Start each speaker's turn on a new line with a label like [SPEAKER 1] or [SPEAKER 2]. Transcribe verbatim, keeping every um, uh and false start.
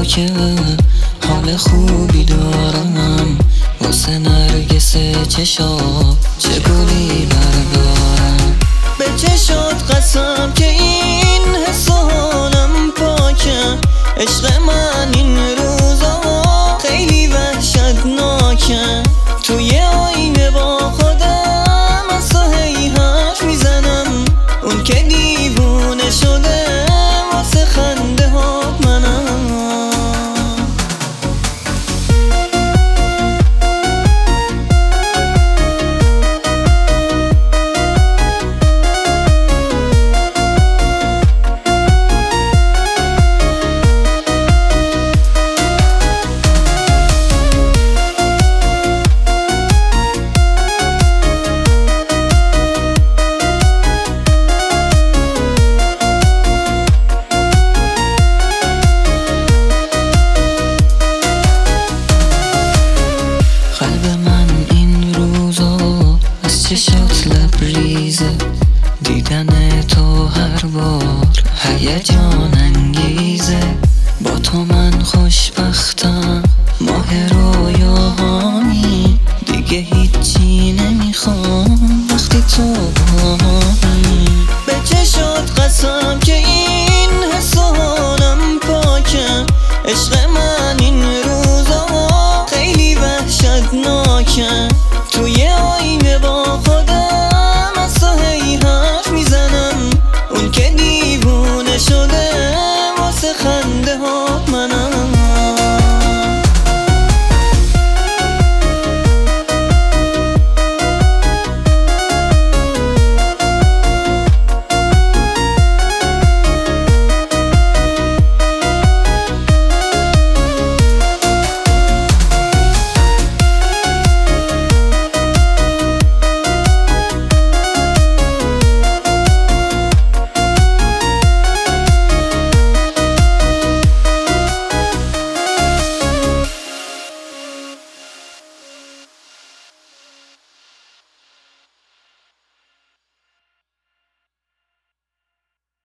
[SPEAKER 1] که حال خوبی دارم، واسه نرگس چشا چه گلی بردارم. به چشات قسم که این حس و حالم پاکه، عشق من این روزا خیلی وحشتناکه. توی آینه با خودم از تو هی حرف میزنم، اون که دیوونه شده واسه خنده هات منم. قلب من این روزا از چشات لبریزه، دیدن تو هر بار هیجان